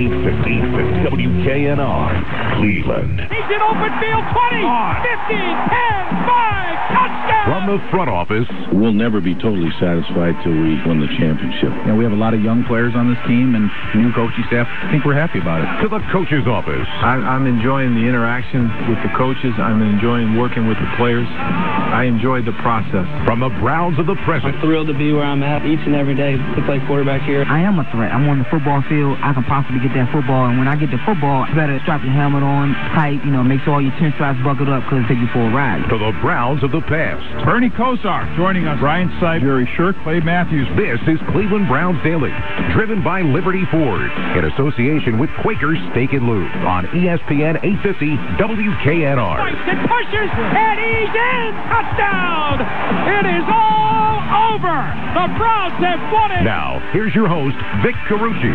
850 WKNR, Cleveland. He's in open field, 20, 15, 10, 5, touchdown! From the front office, we'll never be totally satisfied till we win the championship. You know, we have a lot of young players on this team and new coaching staff. I think we're happy about it. To the coach's office. I'm enjoying the interaction with the coaches. I'm enjoying working with the players. I enjoyed the process. From the Browns of the present. I'm thrilled to be where I'm at each and every day to play quarterback here. I am a threat. I'm on the football field. I can possibly get that football, and when I get the football, you better strap your helmet on tight, make sure all your chin straps buckled up because it'll take you for a ride. To the Browns of the past. Bernie Kosar joining us. Ryan Sipe, Jerry Shirk, Clay Matthews. This is Cleveland Browns Daily, driven by Liberty Ford, in association with Quaker Steak and Lube on ESPN 850 WKNR. It pushes, and he's in! Touchdown! It is all over! The Browns have won it! Now, here's your host, Vic Carucci.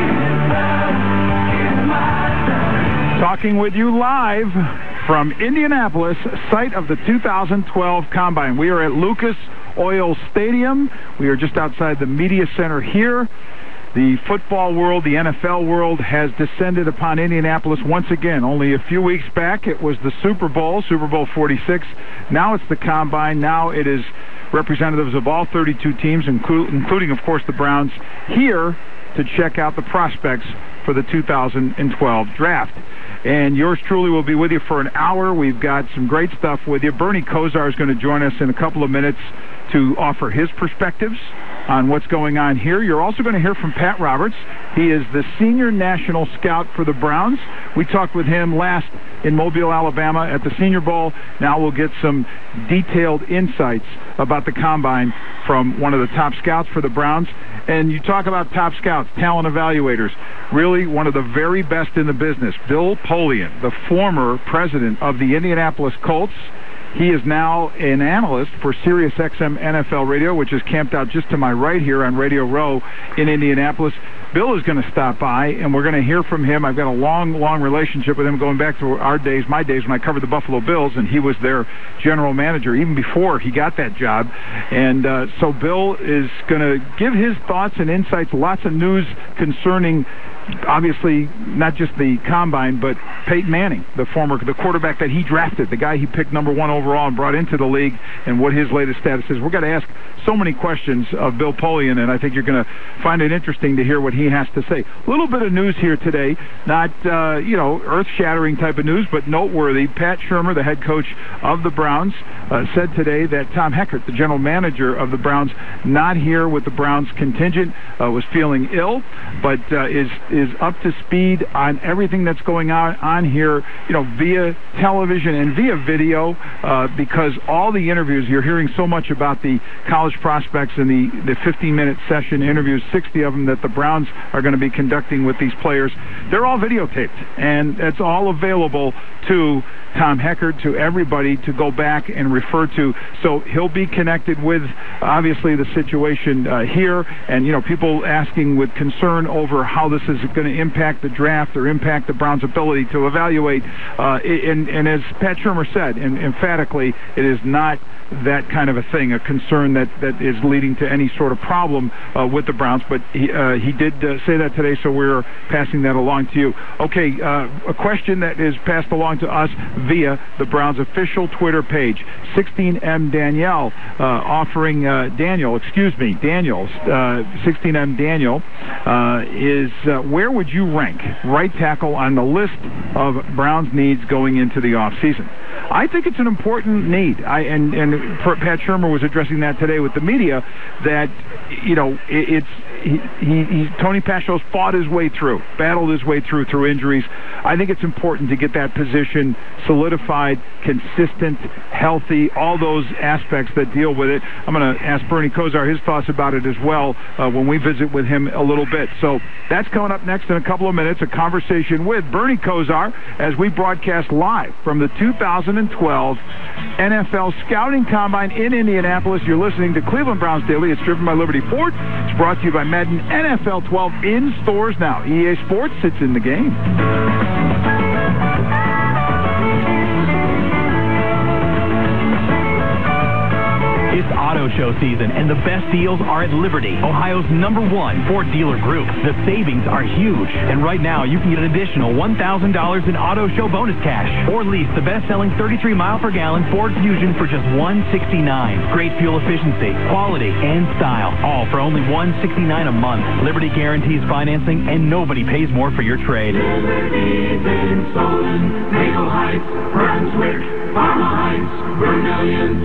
Talking with you live from Indianapolis, site of the 2012 Combine. We are at Lucas Oil Stadium. We are just outside the media center here. The football world, the NFL world, has descended upon Indianapolis once again. Only a few weeks back, it was the Super Bowl 46. Now it's the Combine. Now it is representatives of all 32 teams, including, of course, the Browns, here to check out the prospects for the 2012 draft. And yours truly will be with you for an hour. We've got some great stuff with you. Bernie Kosar is going to join us in a couple of minutes to offer his perspectives on what's going on here. You're also going to hear from Pat Roberts. He is the senior national scout for the Browns. We talked with him last in Mobile, Alabama at the Senior Bowl. Now we'll get some detailed insights about the Combine from one of the top scouts for the Browns. And you talk about top scouts, talent evaluators, really one of the very best in the business. Bill Polian, the former president of the Indianapolis Colts. He is now an analyst for SiriusXM NFL Radio, which is camped out just to my right here on Radio Row in Indianapolis. Bill is going to stop by, and we're going to hear from him. I've got a long relationship with him going back to my days when I covered the Buffalo Bills, and he was their general manager even before he got that job. And so Bill is going to give his thoughts and insights, lots of news concerning, obviously, not just the Combine, but Peyton Manning, the quarterback that he drafted, the guy he picked number 1 overall and brought into the league, and what his latest status is. We're going to ask so many questions of Bill Polian, and I think you're going to find it interesting to hear what he has to say. A little bit of news here today, not, earth-shattering type of news, but noteworthy. Pat Shurmur, the head coach of the Browns, said today that Tom Heckert, the general manager of the Browns, not here with the Browns contingent, was feeling ill, but is up to speed on everything that's going on here, via television and via video, because all the interviews, you're hearing so much about the college prospects and the 15-minute session interviews, 60 of them that the Browns are going to be conducting with these players. They're all videotaped, and it's all available to Tom Heckert, to everybody to go back and refer to. So he'll be connected with, obviously, the situation here, and, people asking with concern over how this is going to impact the draft or impact the Browns' ability to evaluate. And as Pat Shurmur said, and emphatically, it is not that kind of a thing, a concern that is leading to any sort of problem with the Browns. But he did say that today, so we're passing that along to you. Okay, a question that is passed along to us via the Browns' official Twitter page. 16M Daniel offering Daniel, 16M Daniel is where would you rank right tackle on the list of Browns needs going into the offseason? I think it's an important need. And Pat Shurmur was addressing that today with the media, that Tony Pascal's fought his way through, battled his way through injuries. I think it's important to get that position solidified, consistent, healthy, all those aspects that deal with it. I'm going to ask Bernie Kosar his thoughts about it as well when we visit with him a little bit. So that's coming up next in a couple of minutes, a conversation with Bernie Kosar as we broadcast live from the 2012 NFL Scouting Combine in Indianapolis. You're listening to Cleveland Browns Daily. It's driven by Liberty Ford. It's brought to you by Madden NFL 12 in stores now. EA Sports, it's in the game. It's auto auto show season, and the best deals are at Liberty, Ohio's #1 Ford dealer group. The savings are huge, and right now you can get an additional $1,000 in auto show bonus cash, or lease the best-selling 33-mile-per-gallon Ford Fusion for just $169. Great fuel efficiency, quality, and style, all for only $169 a month. Liberty guarantees financing, and nobody pays more for your trade. Liberty's in Solon, Maple Heights, Brunswick, Parma Heights, Vermilion,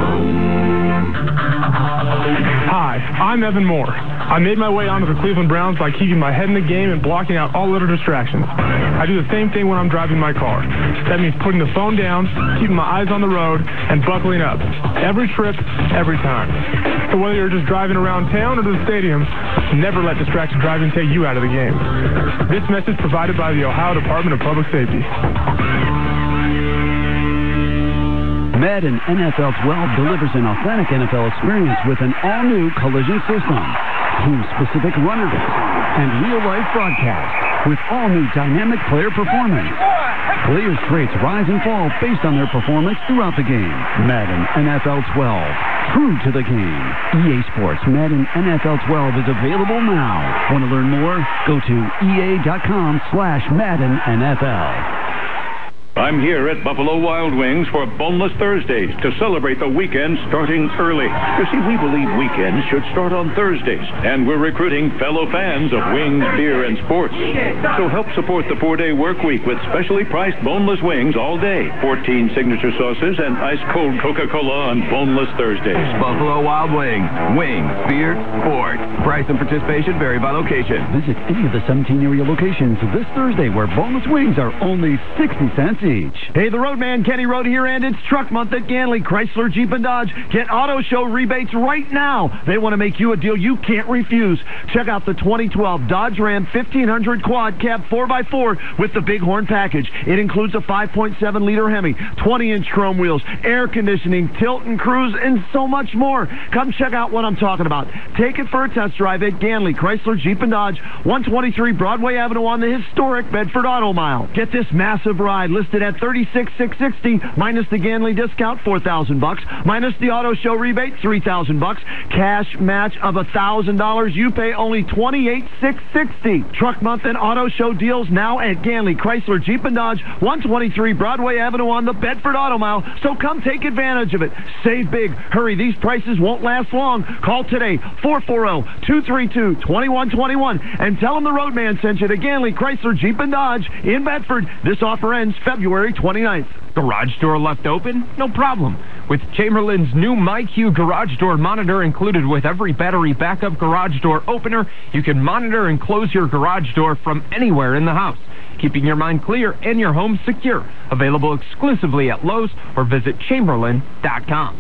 Hi, I'm Evan Moore. I made my way onto the Cleveland Browns by keeping my head in the game and blocking out all other distractions. I do the same thing when I'm driving my car. That means putting the phone down, keeping my eyes on the road, and buckling up. Every trip, every time. So whether you're just driving around town or to the stadium, never let distracted driving take you out of the game. This message provided by the Ohio Department of Public Safety. Madden NFL 12 delivers an authentic NFL experience with an all-new collision system, team-specific runner base, and real-life broadcast with all-new dynamic player performance. Players' traits rise and fall based on their performance throughout the game. Madden NFL 12. True to the game. EA Sports Madden NFL 12 is available now. Want to learn more? Go to EA.com/Madden NFL. I'm here at Buffalo Wild Wings for Boneless Thursdays to celebrate the weekend starting early. You see, we believe weekends should start on Thursdays, and we're recruiting fellow fans of wings, beer, and sports. So help support the 4-day work week with specially priced boneless wings all day, 14 signature sauces, and ice-cold Coca-Cola on Boneless Thursdays. Buffalo Wild Wings. Wings, beer, sports. Price and participation vary by location. Visit any of the 17 area locations this Thursday where boneless wings are only 60 cents each. Hey, the Roadman, Kenny Road here, and it's Truck Month at Ganley, Chrysler, Jeep, and Dodge. Get auto show rebates right now. They want to make you a deal you can't refuse. Check out the 2012 Dodge Ram 1500 Quad Cab 4x4 with the Bighorn package. It includes a 5.7-liter Hemi, 20-inch chrome wheels, air conditioning, tilt and cruise, and so much more. Come check out what I'm talking about. Take it for a test drive at Ganley, Chrysler, Jeep, and Dodge, 123 Broadway Avenue on the historic Bedford Auto Mile. Get this massive ride listed at $36,660 minus the Ganley discount, $4,000 minus the auto show rebate, $3,000. Cash match of $1,000. You pay only $28,660. Truck Month and auto show deals now at Ganley, Chrysler, Jeep, and Dodge, 123 Broadway Avenue on the Bedford Auto Mile. So come take advantage of it. Save big. Hurry, these prices won't last long. Call today, 440-232-2121, and tell them the Roadman sent you to Ganley, Chrysler, Jeep, and Dodge in Bedford. This offer ends February 29th. Garage door left open? No problem. With Chamberlain's new MyQ garage door monitor included with every battery backup garage door opener, you can monitor and close your garage door from anywhere in the house, keeping your mind clear and your home secure. Available exclusively at Lowe's or visit Chamberlain.com.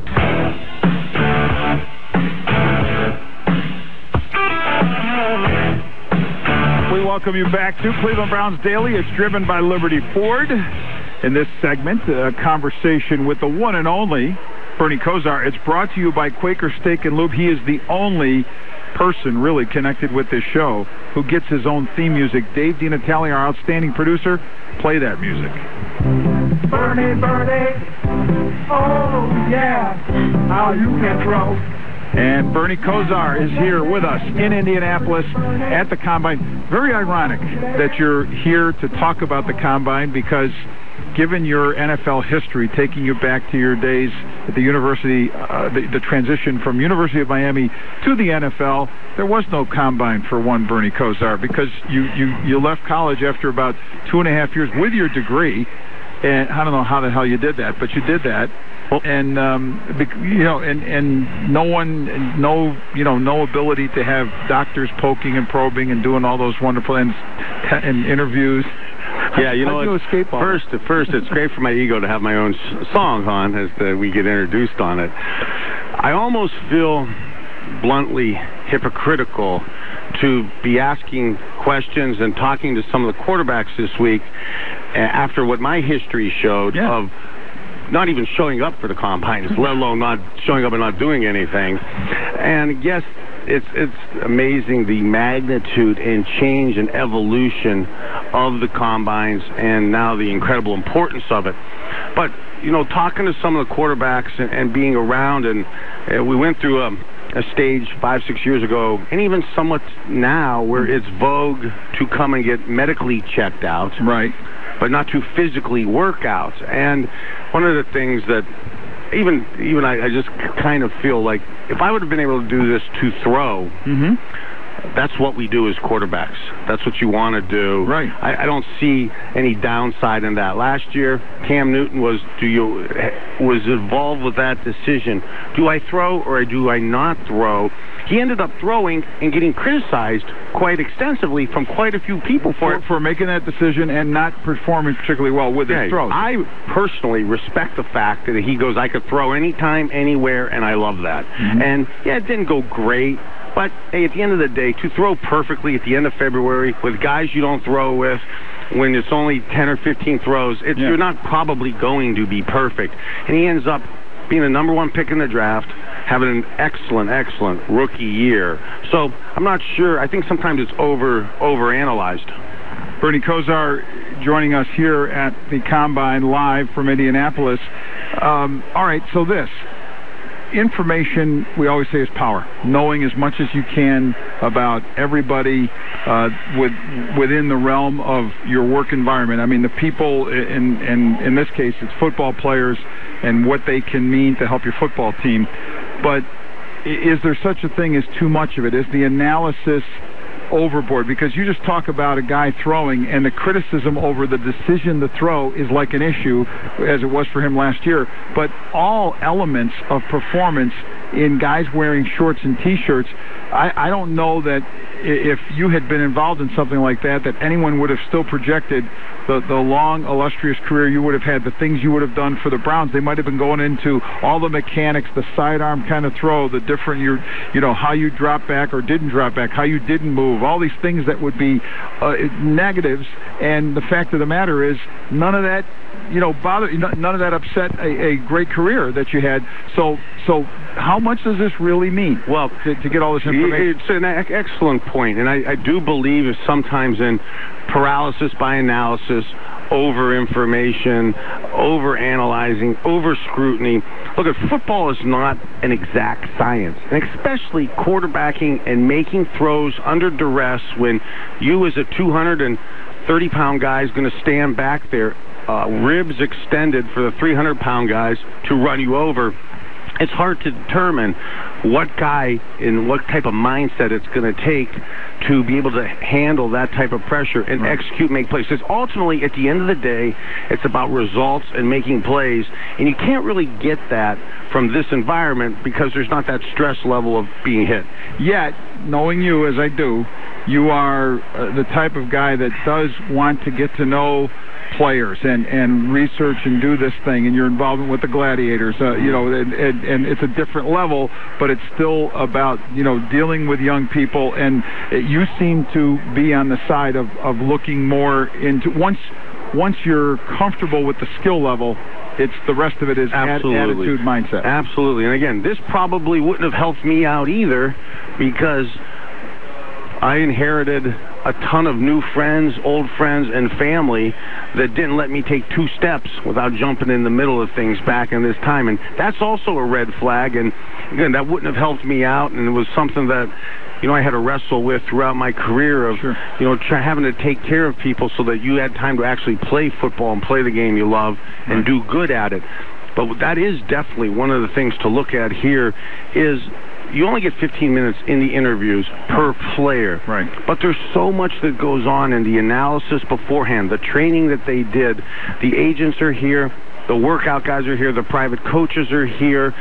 We welcome you back to Cleveland Browns Daily. It's driven by Liberty Ford. In this segment, a conversation with the one and only Bernie Kosar. It's brought to you by Quaker Steak and Lube. He is the only person really connected with this show who gets his own theme music. Dave DiNatale, our outstanding producer, play that music. Bernie, Bernie, oh yeah, how you can throw. And Bernie Kosar is here with us in Indianapolis at the Combine. Very ironic that you're here to talk about the Combine because given your NFL history, taking you back to your days at the university, the transition from University of Miami to the NFL, there was no Combine for one Bernie Kosar because you left college after about 2.5 years with your degree. And I don't know how the hell you did that, but you did that. And and no ability to have doctors poking and probing and doing all those wonderful and interviews. Yeah, you know, first, it's great for my ego to have my own song on as we get introduced on it. I almost feel bluntly hypocritical to be asking questions and talking to some of the quarterbacks this week after what my history showed of not even showing up for the Combine, let alone not showing up and not doing anything. And yes, it's amazing the magnitude and change and evolution of the combines, and now the incredible importance of it. But talking to some of the quarterbacks and being around, and we went through a stage 5-6 years ago, and even somewhat now, where it's vogue to come and get medically checked out, right? But not to physically work out. And one of the things that even I just kind of feel like if I would have been able to do this to throw, that's what we do as quarterbacks. That's what you want to do. Right. I don't see any downside in that. Last year, Cam Newton was involved with that decision. Do I throw or do I not throw? He ended up throwing and getting criticized quite extensively from quite a few people for making that decision and not performing particularly well with his throws. I personally respect the fact that he goes, I could throw anytime, anywhere, and I love that. And, yeah, it didn't go great. But, hey, at the end of the day, to throw perfectly at the end of February with guys you don't throw with, when it's only 10 or 15 throws, you're not probably going to be perfect. And he ends up being the #1 pick in the draft, having an excellent rookie year. So I'm not sure. I think sometimes it's overanalyzed. Bernie Kosar joining us here at the Combine live from Indianapolis. All right, so this. Information, we always say, is power. Knowing as much as you can about everybody within the realm of your work environment. I mean, the people, in this case, it's football players and what they can mean to help your football team. But is there such a thing as too much of it? Is the analysis overboard? Because you just talk about a guy throwing, and the criticism over the decision to throw is like an issue, as it was for him last year. But all elements of performance in guys wearing shorts and T-shirts, I don't know that if you had been involved in something like that anyone would have still projected the long, illustrious career you would have had, the things you would have done for the Browns. They might have been going into all the mechanics, the sidearm kind of throw, the different, how you drop back or didn't drop back, how you didn't move, all these things that would be negatives. And the fact of the matter is, none of that, none of that upset a great career that you had. So how much does this really mean? Well, to get all this information? It's an excellent point, and I do believe sometimes in paralysis by analysis, over-information, over-analyzing, over-scrutiny. Look, football is not an exact science, and especially quarterbacking and making throws under duress when you as a 230-pound guy is going to stand back there, ribs extended for the 300-pound guys to run you over. It's hard to determine what guy and what type of mindset it's going to take to be able to handle that type of pressure and execute, make plays. Because ultimately, at the end of the day, it's about results and making plays. And you can't really get that from this environment because there's not that stress level of being hit. Yet, knowing you as I do, you are the type of guy that does want to get to know players and research and do this thing, and your involvement with the Gladiators, and it's a different level, but it's still about, dealing with young people, and you seem to be on the side of looking more into, once you're comfortable with the skill level, it's the rest of it is attitude, mindset. Absolutely. And again, this probably wouldn't have helped me out either, because I inherited a ton of new friends, old friends, and family that didn't let me take 2 steps without jumping in the middle of things back in this time. And that's also a red flag. And again, that wouldn't have helped me out. And it was something that, I had to wrestle with throughout my career of, having to take care of people so that you had time to actually play football and play the game you love and do good at it. But that is definitely one of the things to look at here is you only get 15 minutes in the interviews per player. Right. But there's so much that goes on in the analysis beforehand, the training that they did. The agents are here. The workout guys are here. The private coaches are here.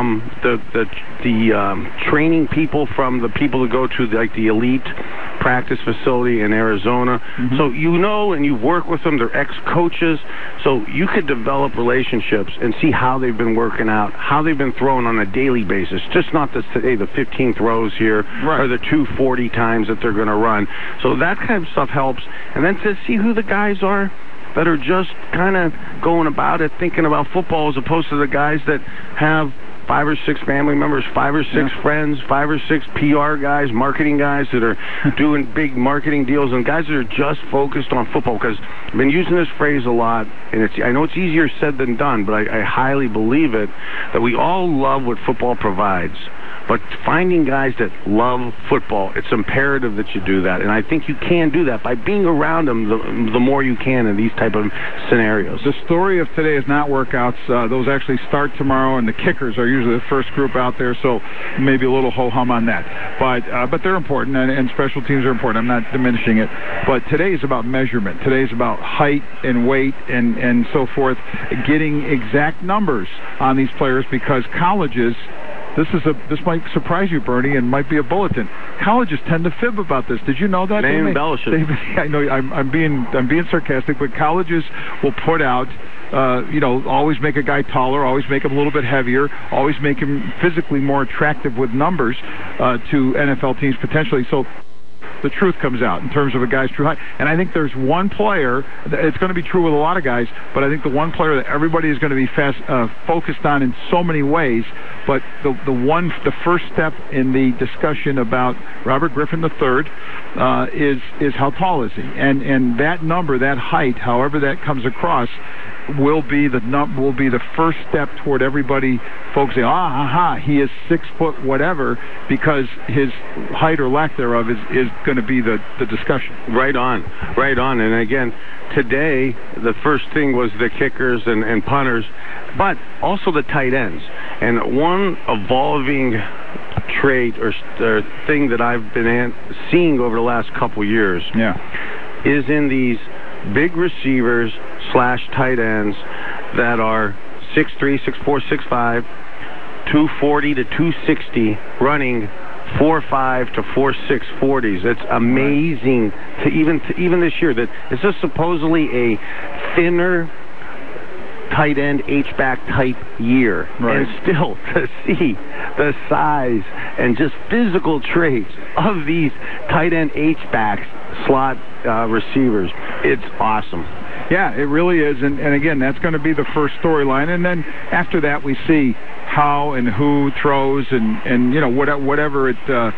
The training people from the people that go to the elite practice facility in Arizona. So and you work with them. They're ex-coaches. So you could develop relationships and see how they've been working out, how they've been throwing on a daily basis. Just not to say the 15 throws here or the 240 times that they're going to run. So that kind of stuff helps. And then to see who the guys are that are just kind of going about it, thinking about football, as opposed to the guys that have 5 or 6 family members, 5 or 6 friends, 5 or 6 PR guys, marketing guys that are doing big marketing deals, and guys that are just focused on football. Because I've been using this phrase a lot, and I know it's easier said than done, but I highly believe it, that we all love what football provides. But finding guys that love football, it's imperative that you do that. And I think you can do that by being around them the more you can in these type of scenarios. The story of today is not workouts. Those actually start tomorrow, and the kickers are usually the first group out there, so maybe a little ho-hum on that. But they're important, and special teams are important. I'm not diminishing it. But today is about measurement. Today is about height and weight and so forth, getting exact numbers on these players, because colleges... This might surprise you, Bernie, and might be a bulletin. Colleges tend to fib about this. Did you know that? They embellish it. I know. I'm being sarcastic, but colleges will put out, always make a guy taller, always make him a little bit heavier, always make him physically more attractive with numbers to NFL teams potentially. So the truth comes out in terms of a guy's true height. And I think there's one player, it's going to be true with a lot of guys, but I think the one player that everybody is going to be focused on in so many ways, but the first step in the discussion about Robert Griffin III is how tall is he? And that number, that height, however that comes across, will be the first step toward everybody focusing, he is 6 foot whatever, because his height or lack thereof is going to be the discussion. Right on. And again, today, the first thing was the kickers and punters, but also the tight ends. And one evolving trait or thing that I've been seeing over the last couple years is in these big receivers / tight ends that are 6'3", 6'4", 6'5", 240 to 260, running 4.5 to 4.6 40s. It's amazing to even this year that this is supposedly a thinner tight end H-back type year, and still to see the size and just physical traits of these tight end H-backs, slot receivers, it's awesome. Yeah, it really is, and again, that's going to be the first storyline, and then after that we see how and who throws and whatever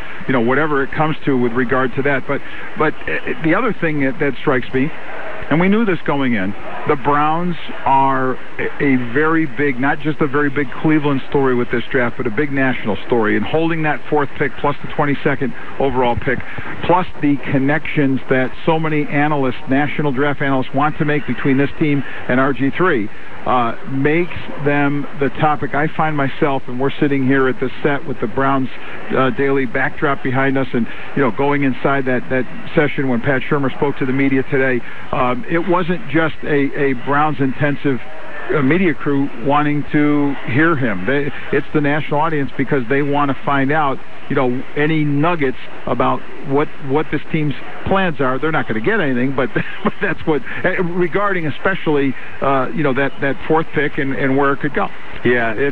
it comes to with regard to that. But the other thing that strikes me, and we knew this going in, the Browns are a very big, not just a very big Cleveland story with this draft, but a big national story. And holding that 4th pick plus the 22nd overall pick, plus the connections that so many analysts, national draft analysts, want to make between this team and RG3, makes them the topic. I find myself, and we're sitting here at the set with the Browns daily backdrop behind us, and going inside that session when Pat Shurmur spoke to the media today, it wasn't just a Browns intensive media crew wanting to hear him. It's the national audience, because they want to find out any nuggets about what this team's plans are. They're not going to get anything, but that's what, regarding especially that 4th pick and where it could go. Yeah, it's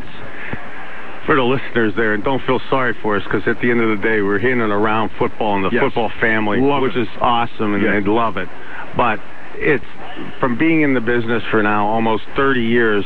for the listeners there, and don't feel sorry for us, because at the end of the day, we're in and around football and the football family, which is awesome, and I love it. But it's from being in the business for now almost 30 years,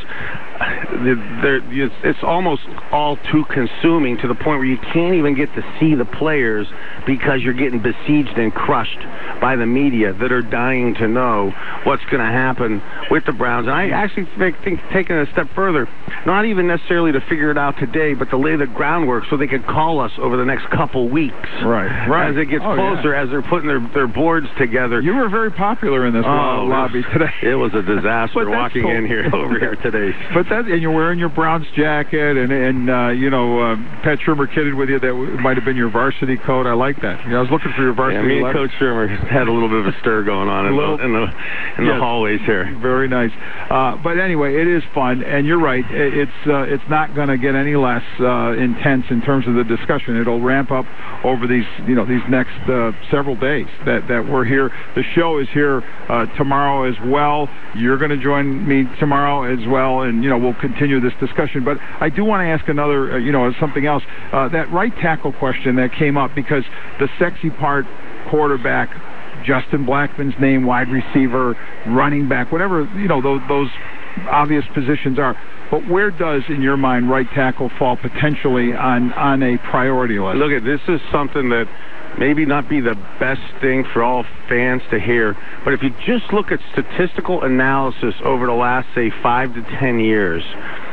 it's almost all too consuming, to the point where you can't even get to see the players, because you're getting besieged and crushed by the media that are dying to know what's going to happen with the Browns. And I actually think taking it a step further, not even necessarily to figure it out today, but to lay the groundwork so they could call us over the next couple weeks. Right. As it gets closer, as they're putting their boards together. You were very popular in this lobby today. It was a disaster walking in here over here today. But and you're wearing your Browns jacket, and Pat Shurmur kidded with you that it might have been your varsity coat. I like that. I was looking for your varsity. Me and Coach Shurmur had a little bit of a stir going on in the hallways here. Very nice. But anyway, it is fun, and you're right. It's not going to get any less intense in terms of the discussion. It'll ramp up over these next several days that we're here. The show is here tomorrow as well. You're going to join me tomorrow as well, and we'll continue this discussion. But I do want to ask another, something else. That right tackle question that came up, because the sexy part, quarterback, Justin Blackmon's name, wide receiver, running back, whatever, those obvious positions are. But where does, in your mind, right tackle fall potentially on a priority list? Look, this is something that maybe not be the best thing for all fans to hear, but if you just look at statistical analysis over the last, say, 5 to 10 years,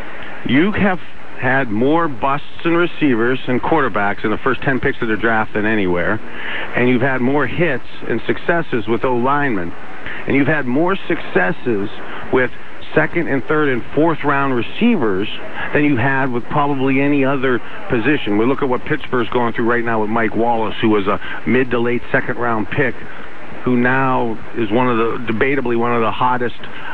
you have had more busts in receivers and quarterbacks in the first 10 picks of the draft than anywhere, and you've had more hits and successes with O-linemen, and you've had more successes with second and third and fourth round receivers than you had with probably any other position. We look at what Pittsburgh's going through right now with Mike Wallace, who was a mid to late second round pick, who now is debatably one of the hottest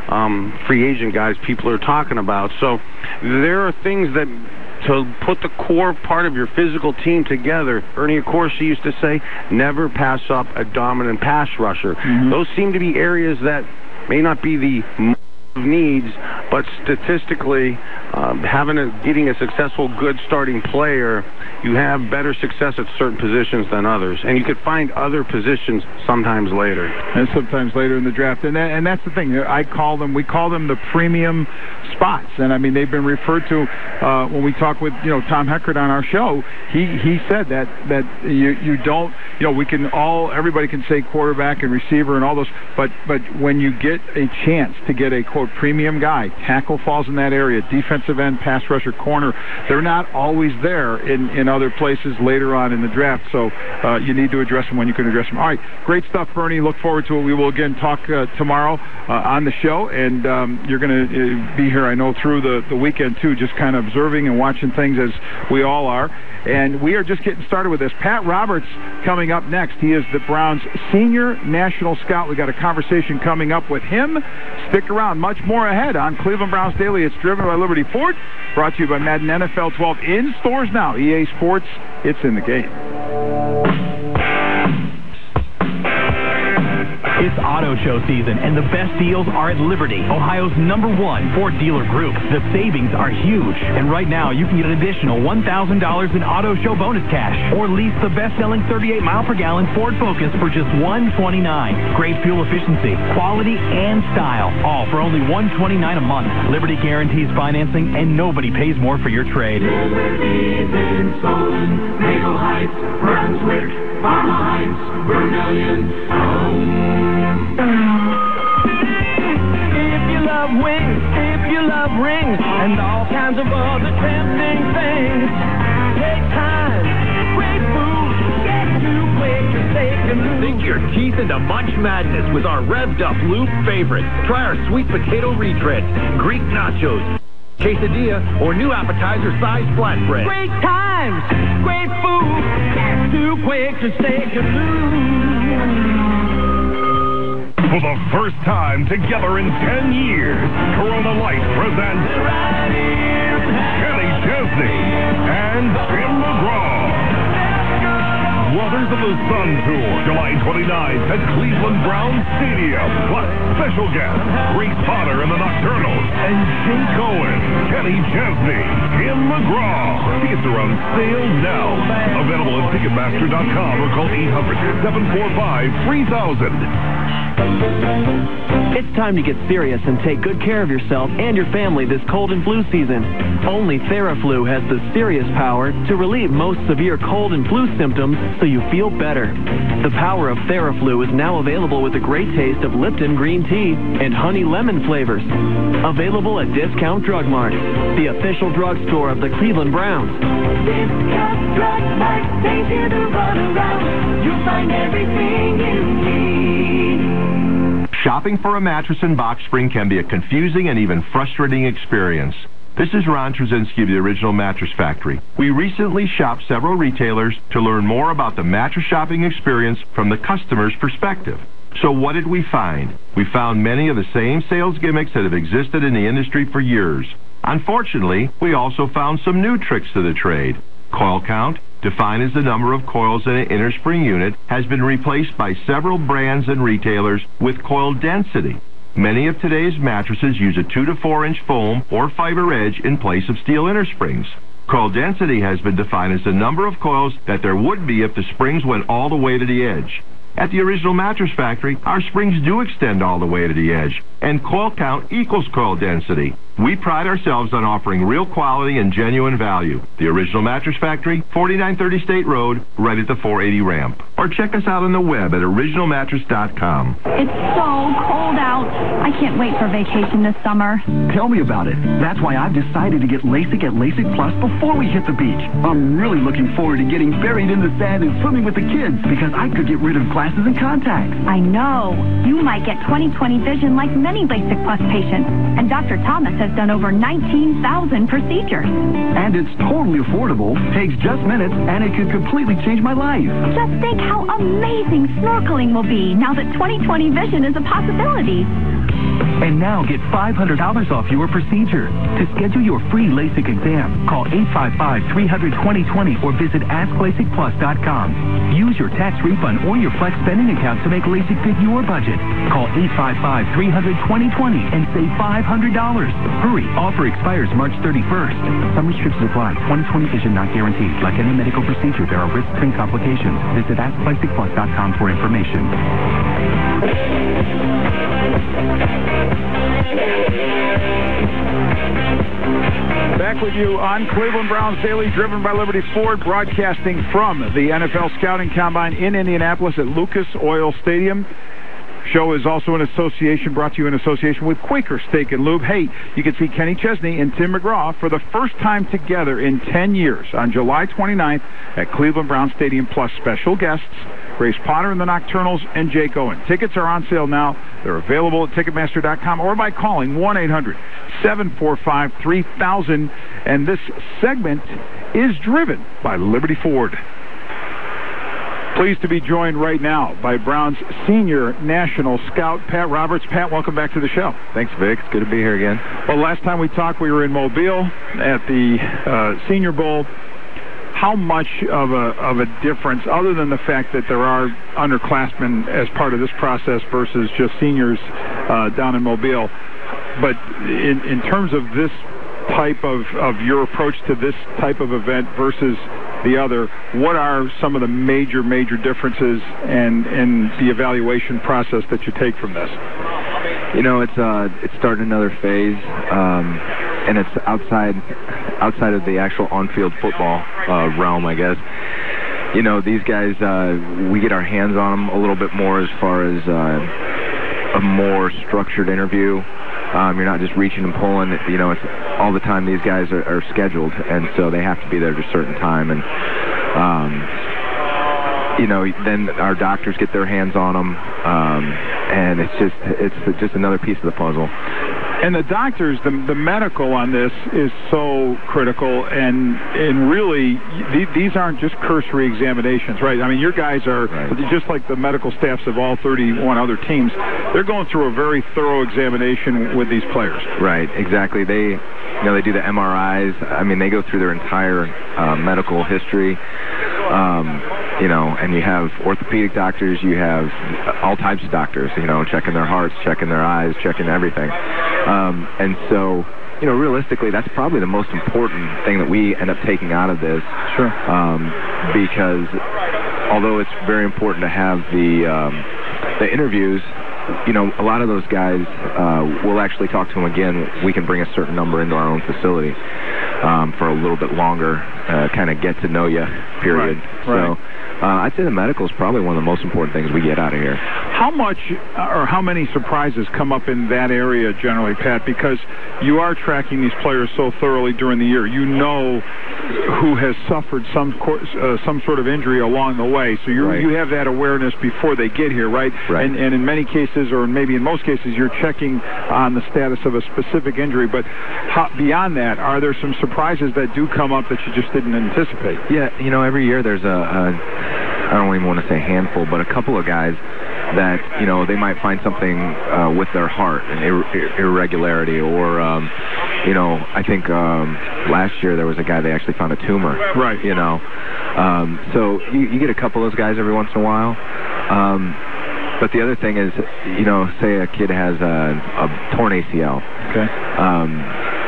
free agent guys people are talking about. So there are things that, to put the core part of your physical team together, Ernie Accorsi used to say, never pass up a dominant pass rusher. Those seem to be areas that may not be the needs, but statistically, getting a successful, good starting player, you have better success at certain positions than others, and you could find other positions sometimes later. And sometimes later in the draft, and that's the thing. We call them the premium spots, and I mean they've been referred to when we talk with Tom Heckert on our show. He said that you don't everybody can say quarterback and receiver and all those, but when you get a chance to get a quote premium guy, tackle falls in that area, defensive end, pass rusher, corner, they're not always there in other places later on in the draft. So you need to address them when you can address them. All right, great stuff, Bernie. Look forward to it. We will again talk tomorrow on the show, and you're going to be here, I know, through the weekend too, just kind of observing and watching things as we all are. And we are just getting started with this. Pat Roberts coming up next. He is the Browns' senior national scout. We got a conversation coming up with him. Stick around. Much more ahead on Cleveland Browns Daily. It's driven by Liberty Ford. Brought to you by Madden NFL 12. In stores now. EA Sports. It's in the game. It's auto show season, and the best deals are at Liberty, Ohio's #1 Ford dealer group. The savings are huge, and right now you can get an additional $1,000 in auto show bonus cash, or lease the best-selling 38-mile-per-gallon Ford Focus for just $129. Great fuel efficiency, quality, and style, all for only $129 a month. Liberty guarantees financing, and nobody pays more for your trade. Liberty's in Solon, Maple Heights, Brunswick, Parma Heights, Vermillion. If you love wings, if you love rings, and all kinds of other tempting things, take time, great food, get too quick to take a loop. Sink your teeth into Munch Madness with our revved up loop favorite. Try our sweet potato retreads, Greek nachos, quesadilla, or new appetizer size flatbread. Great times, great food, get too quick to take a loop. For the first time together in 10 years, Corona Light presents Kenny Chesney and Tim McGraw. Brothers of the Sun Tour, July 29th at Cleveland Browns Stadium. Plus, special guests, Grace Potter and the Nocturnals, and Jim Cohen, Kenny Chesney, Tim McGraw. Tickets are on sale now. Available at Ticketmaster.com or call 800-745-3000. It's time to get serious and take good care of yourself and your family this cold and flu season. Only Theraflu has the serious power to relieve most severe cold and flu symptoms so you feel better. The power of Theraflu is now available with the great taste of Lipton green tea and honey lemon flavors. Available at Discount Drug Mart, the official drugstore of the Cleveland Browns. Discount Drug Mart takes you to run around. You'll find everything you need. Shopping for a mattress in Box Spring can be a confusing and even frustrating experience. This is Ron Trzynski of the Original Mattress Factory. We recently shopped several retailers to learn more about the mattress shopping experience from the customer's perspective. So what did we find? We found many of the same sales gimmicks that have existed in the industry for years. Unfortunately, we also found some new tricks to the trade. Coil count, defined as the number of coils in an inner spring unit, has been replaced by several brands and retailers with coil density. Many of today's mattresses use a 2 to 4 inch foam or fiber edge in place of steel inner springs. Coil density has been defined as the number of coils that there would be if the springs went all the way to the edge. At the Original Mattress Factory, our springs do extend all the way to the edge, and coil count equals coil density. We pride ourselves on offering real quality and genuine value. The Original Mattress Factory, 4930 State Road, right at the 480 ramp. Or check us out on the web at originalmattress.com. It's so cold out. I can't wait for vacation this summer. Tell me about it. That's why I've decided to get LASIK at LASIK Plus before we hit the beach. I'm really looking forward to getting buried in the sand and swimming with the kids because I could get rid of glasses and contacts. I know. You might get 20/20 vision like many LASIK Plus patients. And Dr. Thomas has done over 19,000 procedures. And it's totally affordable, takes just minutes, and it could completely change my life. Just think how amazing snorkeling will be now that 20/20 vision is a possibility. And now get $500 off your procedure. To schedule your free LASIK exam, call 855-300-2020 or visit AskLASIKPlus.com. Use your tax refund or your flex spending account to make LASIK fit your budget. Call 855-300-2020 and save $500. Hurry, offer expires March 31st. Some restrictions apply. 20/20 vision not guaranteed. Like any medical procedure, there are risks and complications. Visit AskLASIKPlus.com for information. Back with you on Cleveland Browns Daily, driven by Liberty Ford, broadcasting from the NFL Scouting Combine in Indianapolis at Lucas Oil Stadium. Show is also brought to you in association with Quaker Steak and Lube. Hey, you can see Kenny Chesney and Tim McGraw for the first time together in 10 years on July 29th at Cleveland Browns Stadium, plus special guests Grace Potter and the Nocturnals and Jake Owen. Tickets are on sale now. They're available at Ticketmaster.com or by calling 1-800-745-3000. And this segment is driven by Liberty Ford. Pleased to be joined right now by Browns senior national scout Pat Roberts. Pat, welcome back to the show. Thanks, Vic. It's good to be here again. Well, last time we talked, we were in Mobile at the Senior Bowl. How much of a difference, other than the fact that there are underclassmen as part of this process versus just seniors down in Mobile, but in terms of this type of your approach to this type of event versus the other, what are some of the major differences and the evaluation process that you take from this? You know, it's starting another phase, and it's outside of the actual on-field football realm, I guess. You know, these guys, we get our hands on them a little bit more as far as a more structured interview. You're not just reaching and pulling. You know, it's all the time these guys are scheduled, and so they have to be there at a certain time. And you know, then our doctors get their hands on them, and it's just another piece of the puzzle. And the doctors, the medical on this is so critical, and really, these aren't just cursory examinations, right? I mean, your guys are, just like the medical staffs of all 31 other teams, they're going through a very thorough examination with these players. Right, exactly. They do the MRIs. I mean, they go through their entire medical history. You know, and you have orthopedic doctors, you have all types of doctors, you know, checking their hearts, checking their eyes, checking everything. And so, you know, realistically, that's probably the most important thing that we end up taking out of this. Sure. Because although it's very important to have the interviews, you know, a lot of those guys, we'll actually talk to them again. We can bring a certain number into our own facility for a little bit longer, kind of get to know you period. Right. So I'd say the medical is probably one of the most important things we get out of here. How much or how many surprises come up in that area generally, Pat? Because you are tracking these players so thoroughly during the year. You know who has suffered some sort of injury along the way. So you have that awareness before they get here, right? Right. And in many cases, or maybe in most cases, you're checking on the status of a specific injury. But beyond that, are there some surprises that do come up that you just didn't anticipate? Yeah, you know, every year there's I don't even want to say handful, but a couple of guys that, you know, they might find something with their heart, an irregularity, or, you know, I think last year there was a guy, they actually found a tumor. Right. You know, so you get a couple of those guys every once in a while. But the other thing is, you know, say a kid has a torn ACL. Okay.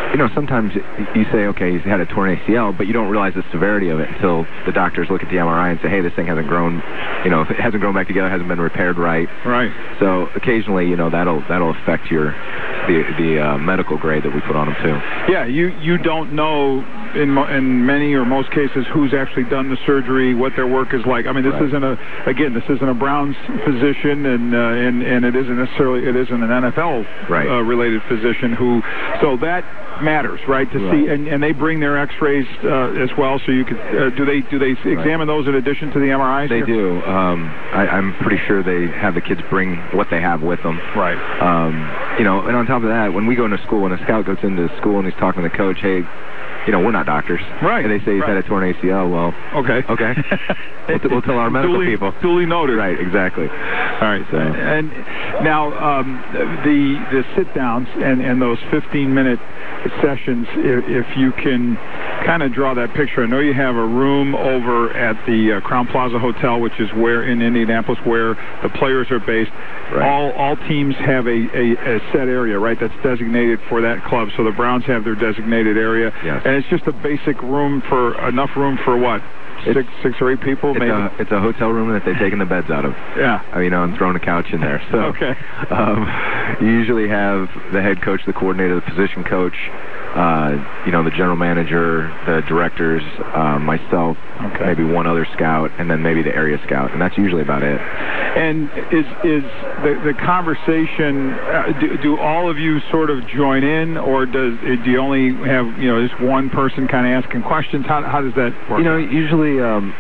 sometimes you say, okay, he's had a torn ACL, but you don't realize the severity of it until the doctors look at the MRI and say, hey, this thing hasn't grown, it hasn't grown back together, hasn't been repaired right. Right. So occasionally, that'll affect the medical grade that we put on him too. Yeah, you don't know in many or most cases who's actually done the surgery, what their work is like. I mean, this isn't a Browns physician, and it isn't an NFL related physician so that matters, right? To see, and they bring their X-rays as well, so you could do they examine those in addition to the MRIs? They do. I'm pretty sure they have the kids bring what they have with them. Right. And on top of that, when we go into school, when a scout goes into school and he's talking to the coach, hey, we're not doctors. Right. And they say he's had a torn ACL. Well, okay. we'll tell our medical people. Duly noted. Right, exactly. All right. So. And now the sit-downs and those 15-minute sessions, if you can kind of draw that picture. I know you have a room over at the Crown Plaza Hotel, which is in Indianapolis, where the players are based. Right. All teams have a set area, right, that's designated for that club. So the Browns have their designated area. Yes. And it's just a basic room enough room for what? Six or eight people, maybe? It's a hotel room that they've taken the beds out of. Yeah. And thrown a couch in there. So, okay. You usually have the head coach, the coordinator, the position coach, the general manager, the directors, myself, maybe one other scout, and then maybe the area scout, and that's usually about it. And is the conversation? Do all of you sort of join in, or do you only have just one person kind of asking questions? How does that work? Usually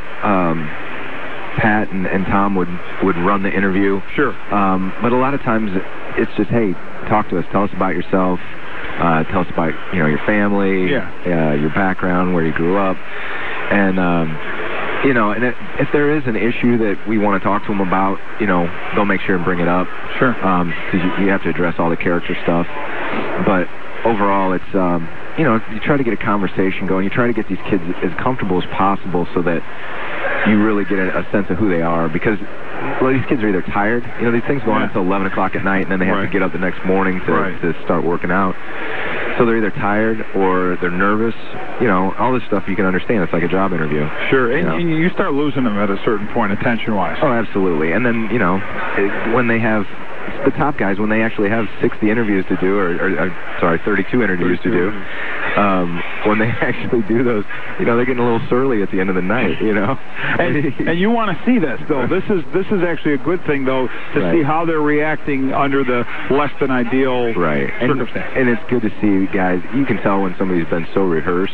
Pat and Tom would run the interview. Sure. But a lot of times it's just, hey, talk to us, tell us about yourself. Tell us about your family, your background, where you grew up, and and if there is an issue that we want to talk to them about, they'll make sure and bring it up. Sure. Because you have to address all the character stuff, but overall it's you try to get a conversation going. You try to get these kids as comfortable as possible so that you really get a sense of who they are, because these kids are either tired. These things go on until 11 o'clock at night, and then they have to get up the next morning to start working out. So they're either tired or they're nervous. All this stuff you can understand. It's like a job interview. Sure, and you start losing them at a certain point, attention-wise. Oh, absolutely. And then, when they have the top guys, when they actually have 60 interviews to do, or 32 interviews to do, when they actually do those, they're getting a little surly at the end of the night, And you want to see this, though. This is actually a good thing, though, to see how they're reacting under the less than ideal circumstance. And it's good to see guys. You can tell when somebody's been so rehearsed.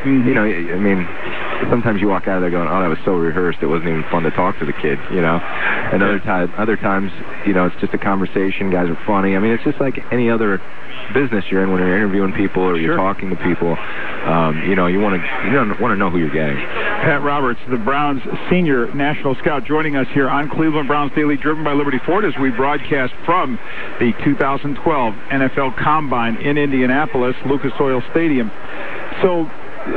Mm-hmm. Sometimes you walk out of there going, oh, that was so rehearsed, it wasn't even fun to talk to the kid, And other times, it's just a conversation, guys are funny. It's just like any other business you're in when you're interviewing people or you're talking to people. You want to know who you're getting. Pat Roberts, the Browns senior national scout, joining us here on Cleveland Browns Daily, driven by Liberty Ford, as we broadcast from the 2012 NFL Combine in Indianapolis, Lucas Oil Stadium. So,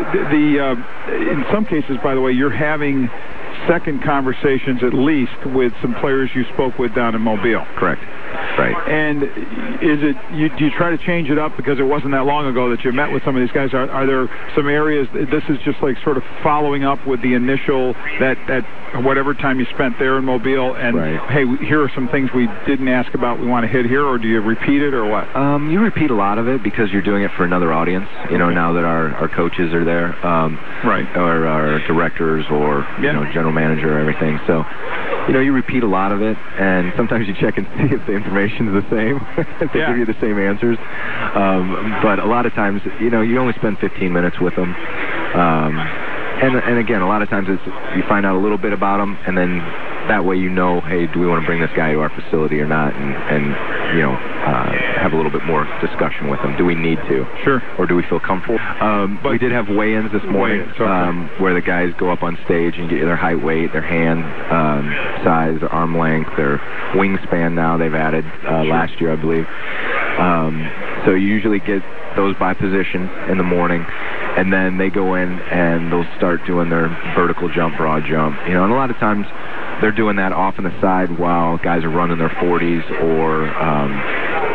in some cases, by the way, you're having second conversations at least with some players you spoke with down in Mobile. Correct. Right. And do you try to change it up because it wasn't that long ago that you met with some of these guys? Are there some areas, this is just like sort of following up with the initial, that whatever time you spent there in Mobile, and hey, here are some things we didn't ask about we want to hit here, or do you repeat it, or what? You repeat a lot of it because you're doing it for another audience, now that our coaches are there, or our directors, or general manager, or everything. So, you repeat a lot of it, and sometimes you check and see if the information is the same, if they give you the same answers. But a lot of times, you only spend 15 minutes with them. And again, a lot of times you find out a little bit about them, and then that way hey, do we want to bring this guy to our facility or not, and have a little bit more discussion with them. Do we need to? Sure. Or do we feel comfortable? But we did have weigh-ins this morning, where the guys go up on stage and get their height, weight, their hand size, their arm length, their wingspan. Now they've added last year, I believe. So you usually get those by position in the morning, and then they go in and they'll start doing their vertical jump, broad jump. And a lot of times they're doing that off on the side while guys are running their 40s or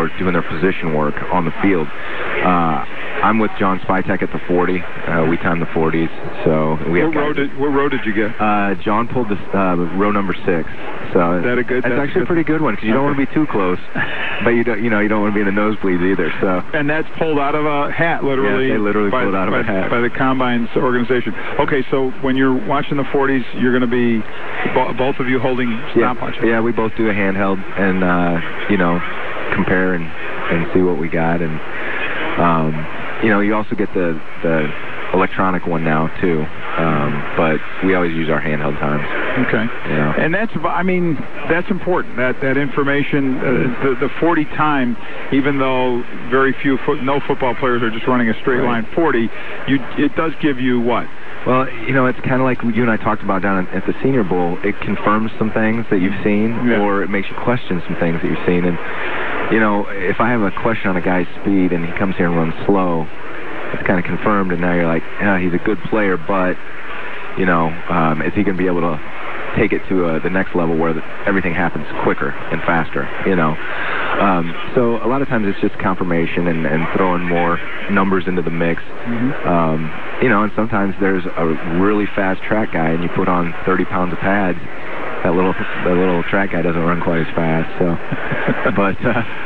or doing their position work on the field. I'm with John Spytek at the 40. We time the 40s, so we have what row did you get? John pulled this row number 6. So is that a good? That's actually a pretty good one because you don't want to be too close, but you don't want to be in the nosebleeds either. So and that's pulled out of a hat, literally. Yeah, they literally pulled out of a hat by the Combine's organization. Okay, so when you're watching the 40s, you're going to be both of you holding stopwatches. Yeah, we both do a handheld and compare and see what we got, and you also get the electronic one now too, but we always use our handheld times. Okay. And that's important. That information, the 40 time, even though very few no football players are just running a straight line 40, it does give you what? Well, it's kind of like you and I talked about down at the Senior Bowl. It confirms some things that you've seen, or it makes you question some things that you've seen. And, if I have a question on a guy's speed and he comes here and runs slow, it's kind of confirmed, and now you're like, he's a good player, but, is he going to be able to take it to the next level where everything happens quicker and faster, So a lot of times it's just confirmation and throwing more numbers into the mix. And sometimes there's a really fast track guy and you put on 30 pounds of pads. That little track guy doesn't run quite as fast. So, but,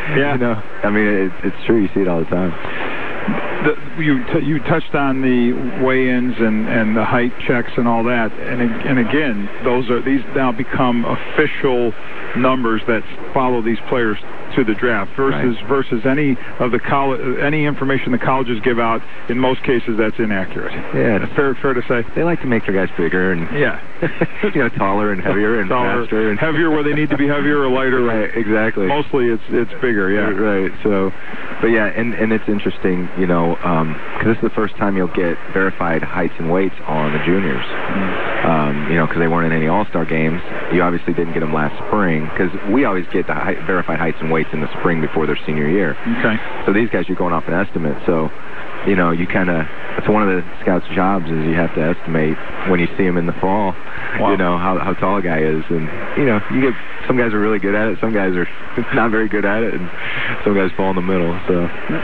it's true. You see it all the time. You touched on the weigh-ins and the height checks and all that, and again, these now become official numbers that follow these players to the draft versus any of the any information the colleges give out. In most cases, that's inaccurate. Yeah, fair to say. They like to make their guys bigger and taller and heavier and faster and heavier where they need to be heavier or lighter. Right, exactly. Mostly, it's bigger. Yeah, right. So, but yeah, and it's interesting, because this is the first time you'll get verified heights and weights on the juniors. Because they weren't in any All-Star games. You obviously didn't get them last spring, because we always get the verified heights and weights in the spring before their senior year. Okay. So these guys, you're going off an estimate. So, you kind of, it's one of the scouts' jobs is you have to estimate when you see them in the fall, how tall a guy is. And, you get, some guys are really good at it, some guys are not very good at it, and some guys fall in the middle. So,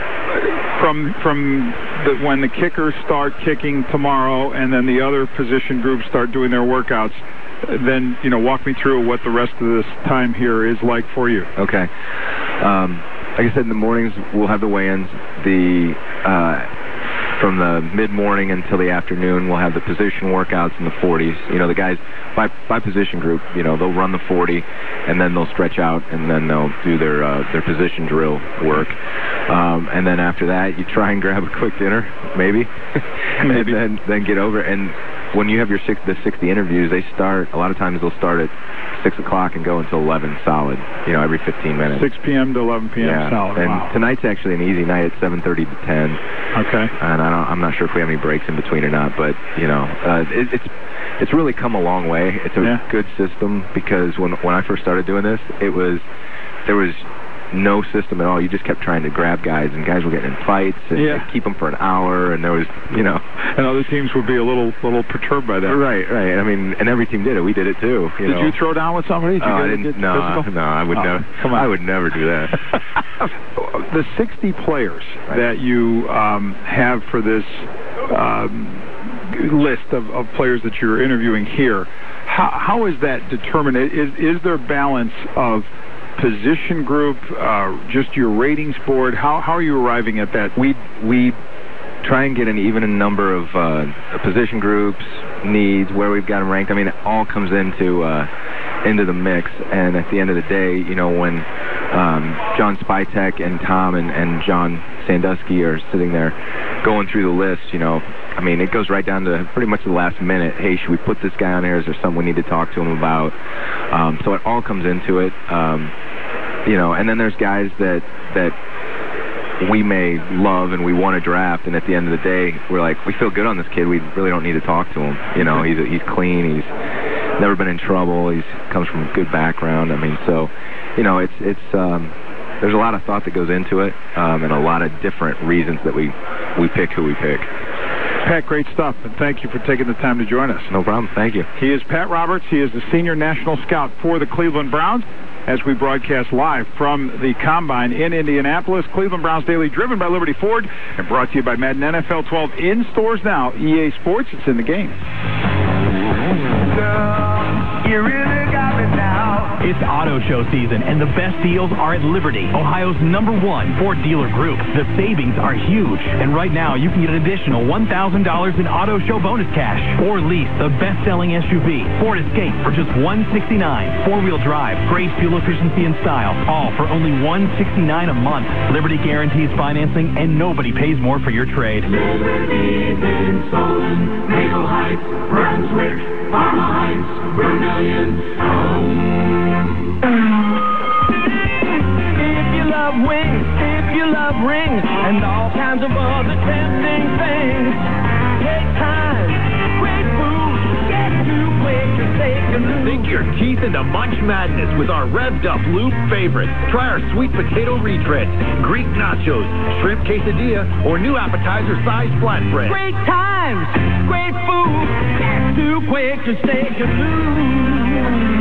when the kickers start kicking tomorrow and then the other position groups start doing their workouts, then, walk me through what the rest of this time here is like for you. Okay. Like I said, in the mornings, we'll have the weigh-ins. From the mid-morning until the afternoon, we'll have the position workouts in the 40s. The guys, by position group, they'll run the 40, and then they'll stretch out, and then they'll do their position drill work. And then after that, you try and grab a quick dinner, maybe. And then get over. And when you have the 60 interviews, a lot of times they'll start at 6 o'clock and go until 11 solid, every 15 minutes. 6 p.m. to 11 p.m. solid. And tonight's actually an easy night at 7:30 to 10. Okay. And I'm not sure if we have any breaks in between or not, but, it's really come a long way. It's a good system, because when I first started doing this, there was no system at all. You just kept trying to grab guys, and guys were getting in fights and keep them for an hour, and there was, and other teams would be a little perturbed by that. Right. I mean, and every team did it. We did it too. Did you throw down with somebody? No, I would never. Come on. I would never do that. The 60 players that you have for this list of players that you're interviewing here, how is that determined? Is there balance of position group, just your ratings board? How are you arriving at that? We try and get an even number of position groups, needs, where we've got them ranked. I mean, it all comes into the mix. And at the end of the day, when John Spytek and Tom and John Sandusky are sitting there going through the list, I mean, it goes right down to pretty much the last minute. Hey, should we put this guy on there? Is there something we need to talk to him about? So it all comes into it. And then there's guys that we may love and we want to draft, and at the end of the day, we're like, we feel good on this kid. We really don't need to talk to him. He's clean. He's never been in trouble. He comes from a good background. I mean, so, it's there's a lot of thought that goes into it, and a lot of different reasons that we pick who we pick. Pat, great stuff, and thank you for taking the time to join us. No problem. Thank you. He is Pat Roberts. He is the senior national scout for the Cleveland Browns. as we broadcast live from the Combine in Indianapolis. Cleveland Browns Daily, driven by Liberty Ford, and brought to you by Madden NFL 12 in stores now. EA Sports, it's in the game. You really got me now. It's auto show season, and the best deals are at Liberty, Ohio's #1 Ford dealer group. The savings are huge, and right now you can get an additional $1,000 in auto show bonus cash, or lease the best-selling SUV, Ford Escape, for just $169. Four-wheel drive, great fuel efficiency and style, all for only $169 a month. Liberty guarantees financing, and nobody pays more for your trade. Liberty's in Solon, Maple Heights, Brunswick, Parma Heights, Vermillion, If you love wings, if you love rings, and all kinds of other tempting things, take time, great food, get too quick to take a look. Sink your teeth into Munch Madness with our revved up loop favorite. Try our sweet potato retreads, Greek nachos, shrimp quesadilla, or new appetizer sized flatbread. Great times, great food, get too quick to take a look.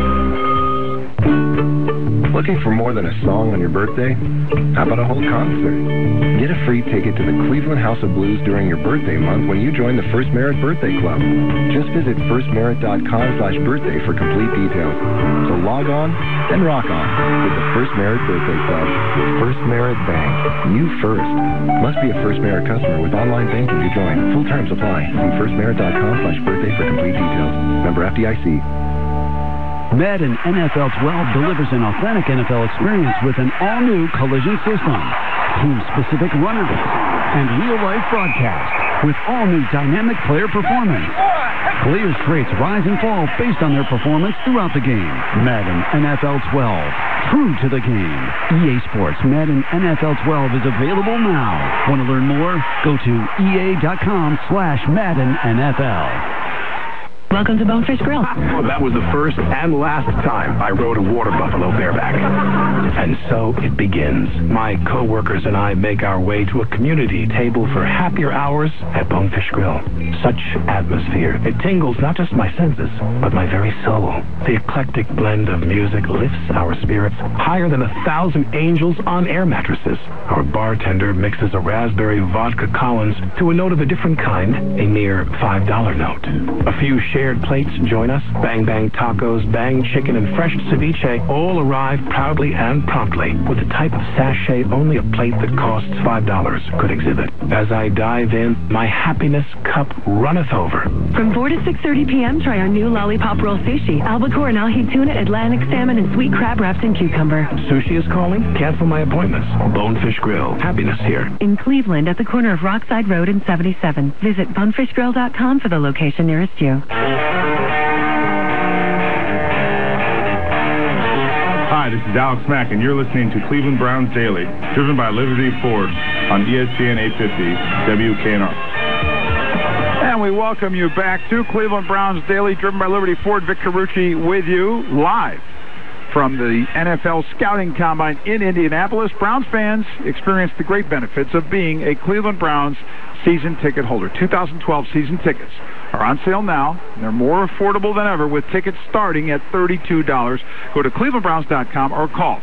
Looking for more than a song on your birthday? How about a whole concert? Get a free ticket to the Cleveland House of Blues during your birthday month when you join the First Merit Birthday Club. Just visit firstmerit.com/birthday for complete details. So log on and rock on with the First Merit Birthday Club with First Merit Bank. You first. Must be a First Merit customer with online banking to join. Full terms apply. See firstmerit.com/birthday for complete details. Member FDIC. Madden NFL 12 delivers an authentic NFL experience with an all-new collision system, team-specific runner base, and real-life broadcast with all-new dynamic player performance. Players' traits rise and fall based on their performance throughout the game. Madden NFL 12, true to the game. EA Sports Madden NFL 12 is available now. Want to learn more? Go to EA.com/Madden NFL. Welcome to Bonefish Grill. Well, that was the first and last time I rode a water buffalo bareback. And so it begins. My co-workers and I make our way to a community table for happier hours at Bonefish Grill. Such atmosphere. It tingles not just my senses, but my very soul. The eclectic blend of music lifts our spirits higher than 1,000 angels on air mattresses. Our bartender mixes a raspberry vodka Collins to a note of a different kind, a mere $5 note. A few shared plates join us. Bang Bang Tacos, Bang Chicken, and fresh ceviche all arrive proudly and promptly with the type of sachet only a plate that costs $5 could exhibit. As I dive in, my happiness cup runneth over. From 4 to 6:30 p.m., try our new lollipop roll sushi, albacore and ahi tuna, Atlantic salmon, and sweet crab wrapped in cucumber. Sushi is calling? Cancel my appointments. Bonefish Grill. Happiness here. In Cleveland at the corner of Rockside Road and 77. Visit bonefishgrill.com for the location nearest you. Hi, this is Alex Mack, and you're listening to Cleveland Browns Daily, driven by Liberty Ford on ESPN 850 WKNR. And we welcome you back to Cleveland Browns Daily, driven by Liberty Ford. Vic Carucci with you live from the NFL Scouting Combine in Indianapolis. Browns fans experience the great benefits of being a Cleveland Browns season ticket holder. 2012 season tickets are on sale now. They're more affordable than ever with tickets starting at $32. Go to clevelandbrowns.com or call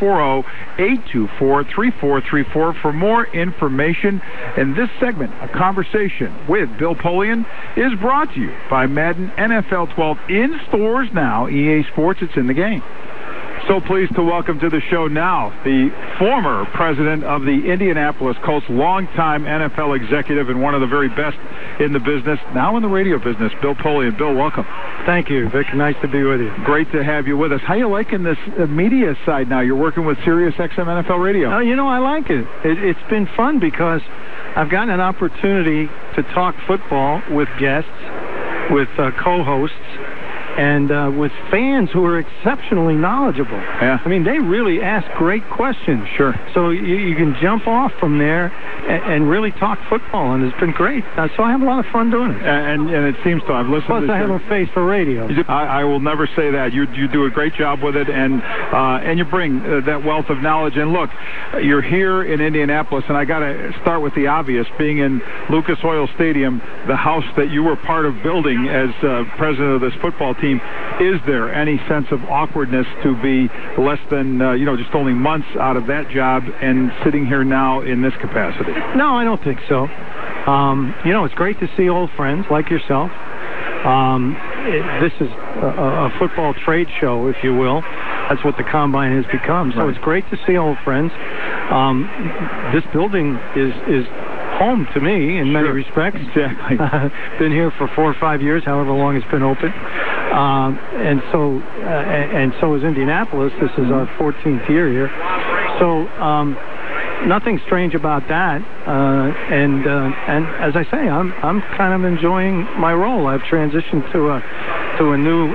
440-824-3434 for more information. And this segment, A Conversation with Bill Polian, is brought to you by Madden NFL 12 in stores now. EA Sports, it's in the game. So pleased to welcome to the show now the former president of the Indianapolis Colts, longtime NFL executive and one of the very best in the business, now in the radio business, Bill Polian. Bill, welcome. Thank you, Vic. Nice to be with you. Great to have you with us. How you liking this media side now? You're working with Sirius XM NFL Radio. Oh, you know, I like it. It's been fun because I've gotten an opportunity to talk football with guests, with co-hosts, and with fans who are exceptionally knowledgeable. Yeah. I mean, they really ask great questions. Sure. So you can jump off from there and really talk football, and it's been great. So I have a lot of fun doing it. And it seems to. I've listened. Plus, to I have a face for radio. I will never say that. You do a great job with it, and you bring that wealth of knowledge. And look, you're here in Indianapolis, and I got to start with the obvious, being in Lucas Oil Stadium, the house that you were part of building as president of this football team. team. Is there any sense of awkwardness to be less than, just only months out of that job and sitting here now in this capacity? No, I don't think so. It's great to see old friends like yourself. This is a football trade show, if you will. That's what the Combine has become. So It's great to see old friends. This building is home to me in many respects. Exactly. Been here for 4 or 5 years, however long it's been open. And so is Indianapolis. This is our 14th year here. So nothing strange about that. And as I say, I'm kind of enjoying my role. I've transitioned to a new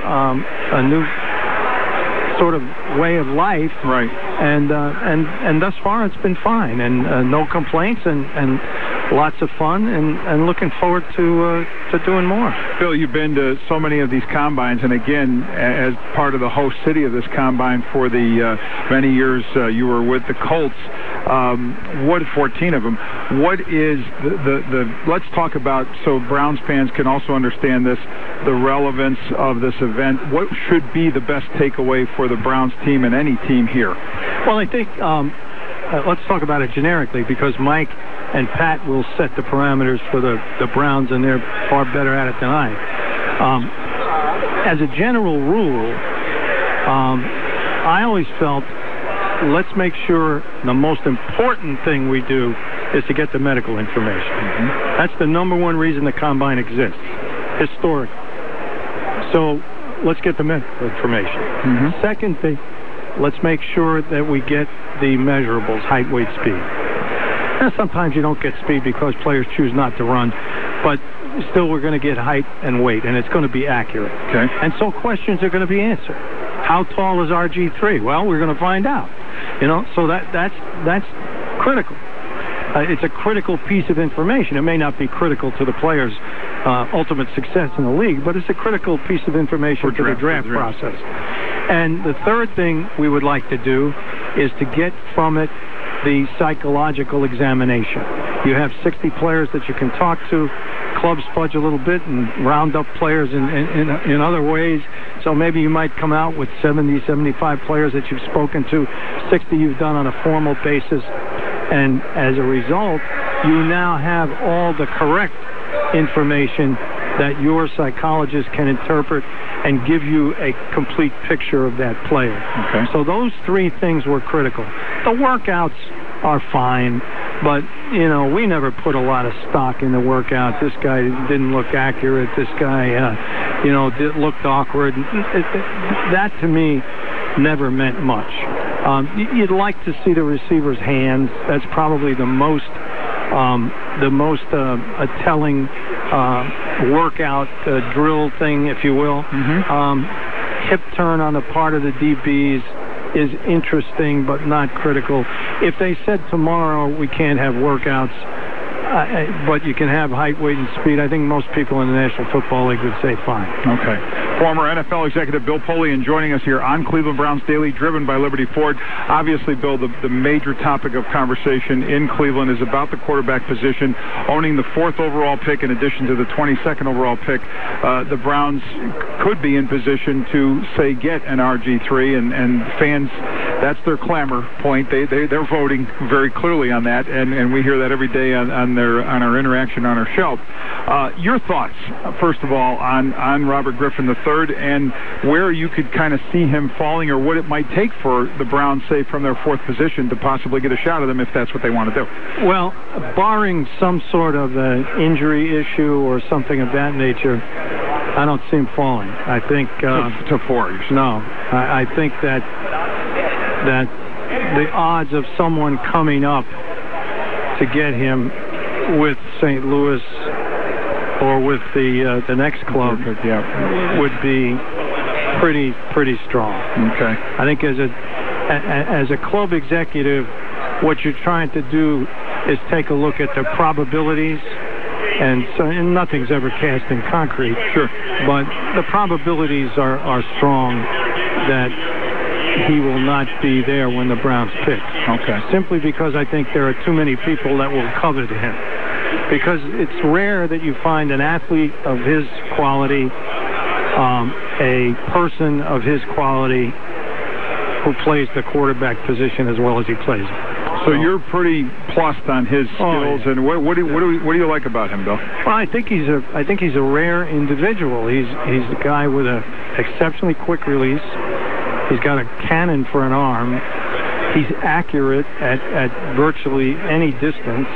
sort of way of life. Right. And thus far it's been fine, and no complaints, and lots of fun, and looking forward to doing more. Bill, you've been to so many of these combines, and again, as part of the host city of this combine for the many years you were with the Colts, 14 of them. What is the let's talk about, so Browns fans can also understand this, the relevance of this event. What should be the best takeaway for the Browns team and any team here? Well, I think let's talk about it generically, because Mike and Pat will set the parameters for the Browns, and they're far better at it than I. As a general rule, I always felt, let's make sure the most important thing we do is to get the medical information. That's the number one reason the Combine exists, historically. So let's get the medical information. Second thing, let's make sure that we get the measurables, height, weight, speed. Now, sometimes you don't get speed because players choose not to run, but still we're going to get height and weight, and it's going to be accurate. Okay. And so questions are going to be answered. How tall is RG3? Well, we're going to find out. So that's critical. It's a critical piece of information. It may not be critical to the players' ultimate success in the league, but it's a critical piece of information for the draft process. And the third thing we would like to do is to get from it the psychological examination. You have 60 players that you can talk to. Clubs fudge a little bit and round up players in other ways. So maybe you might come out with 70, 75 players that you've spoken to, 60 you've done on a formal basis. And as a result, you now have all the correct information that your psychologist can interpret and give you a complete picture of that player. Okay. So those three things were critical. The workouts are fine, but, we never put a lot of stock in the workout. This guy didn't look accurate. This guy, looked awkward. That, to me, never meant much. You'd like to see the receiver's hands. That's probably the most telling workout drill thing, if you will. Hip turn on the part of the DBs is interesting but not critical. If they said tomorrow we can't have workouts, but you can have height, weight, and speed, I think most people in the National Football League would say fine. Okay. Former NFL executive Bill Polian joining us here on Cleveland Browns Daily, driven by Liberty Ford. Obviously, Bill, the major topic of conversation in Cleveland is about the quarterback position. Owning the 4th overall pick in addition to the 22nd overall pick, the Browns could be in position to, say, get an RG3, and fans, that's their clamor point. They're voting very clearly on that, and we hear that every day on our interaction on our show. Your thoughts, first of all, on Robert Griffin III, and where you could kind of see him falling, or what it might take for the Browns, say, from their 4th position to possibly get a shot at him if that's what they want to do. Well, barring some sort of an injury issue or something of that nature, I don't see him falling. I think to 4. No, I think that the odds of someone coming up to get him with St. Louis or with the next club would be pretty strong. Okay. I think as a club executive, what you're trying to do is take a look at the probabilities, and nothing's ever cast in concrete. Sure. But the probabilities are strong that he will not be there when the Browns pick. Okay. Simply because I think there are too many people that will covet him. Because it's rare that you find an athlete of his quality a person of his quality who plays the quarterback position as well as he plays it. So you're pretty plussed on his skills, and what do you like about him, Bill? Well, I think he's a rare individual. He's a guy with an exceptionally quick release. He's got a cannon for an arm. He's accurate at virtually any distance.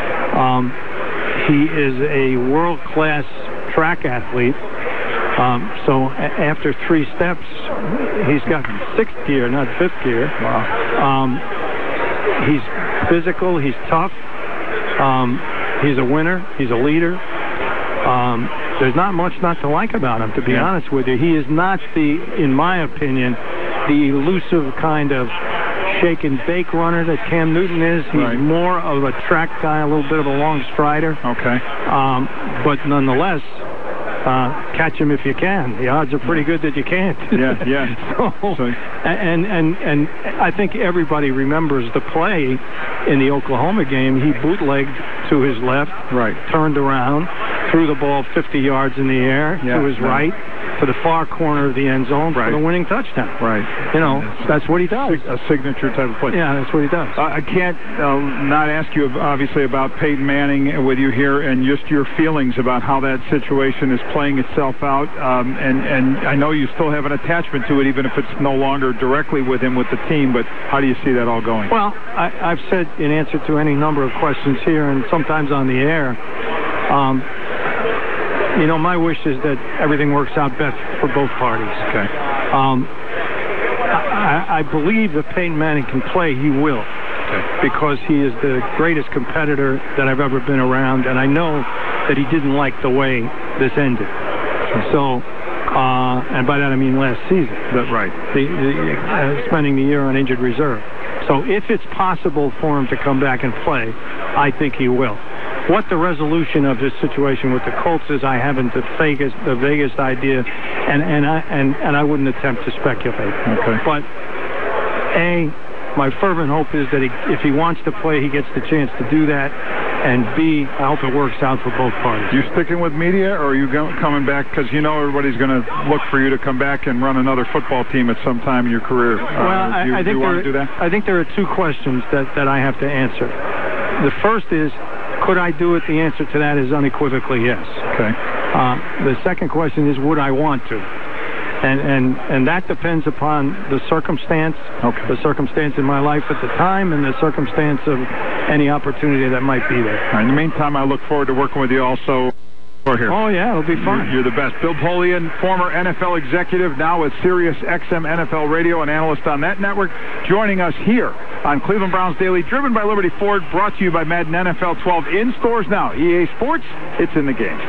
He is a world-class track athlete. So after 3 steps, he's got 6th gear, not 5th gear. Wow. He's physical. He's tough. He's a winner. He's a leader. There's not much not to like about him, to be honest with you. He is not in my opinion, the elusive kind of shake and bake runner that Cam Newton is. He's more of a track guy, a little bit of a long strider. Okay. But nonetheless, catch him if you can. The odds are pretty good that you can't. Yeah. And I think everybody remembers the play in the Oklahoma game. He bootlegged to his left, turned around, threw the ball 50 yards in the air to his right, to the far corner of the end zone for the winning touchdown. You know, that's what he does. A signature type of play. Yeah, that's what he does. I can't not ask you, obviously, about Peyton Manning with you here and just your feelings about how that situation is playing itself out. And I know you still have an attachment to it, even if it's no longer directly with him with the team, but how do you see that all going? Well, I've said in answer to any number of questions here and sometimes on the air, you know, my wish is that everything works out best for both parties. Okay. I believe that Peyton Manning can play. He will. Because he is the greatest competitor that I've ever been around, and I know that he didn't like the way this ended. So, and by that I mean last season. That's right. Spending the year on injured reserve. So if it's possible for him to come back and play, I think he will. What the resolution of this situation with the Colts is, I haven't the vaguest idea, and I wouldn't attempt to speculate. Okay. But my fervent hope is that if he wants to play, he gets the chance to do that. And B, I hope it works out for both parties. You sticking with media, or are you coming back? Because you know everybody's going to look for you to come back and run another football team at some time in your career. Well, I think want to do that? I think there are 2 questions that I have to answer. The first is, could I do it? The answer to that is unequivocally yes. Okay. The second question is, would I want to? And that depends upon the circumstance, the circumstance in my life at the time, and the circumstance of any opportunity that might be there. All right, in the meantime, I look forward to working with you also. Here. Oh, yeah, it'll be fun. You're the best. Bill Polian, former NFL executive, now with Sirius XM NFL Radio, and analyst on that network, joining us here on Cleveland Browns Daily, driven by Liberty Ford, brought to you by Madden NFL 12, in stores now. EA Sports, it's in the game.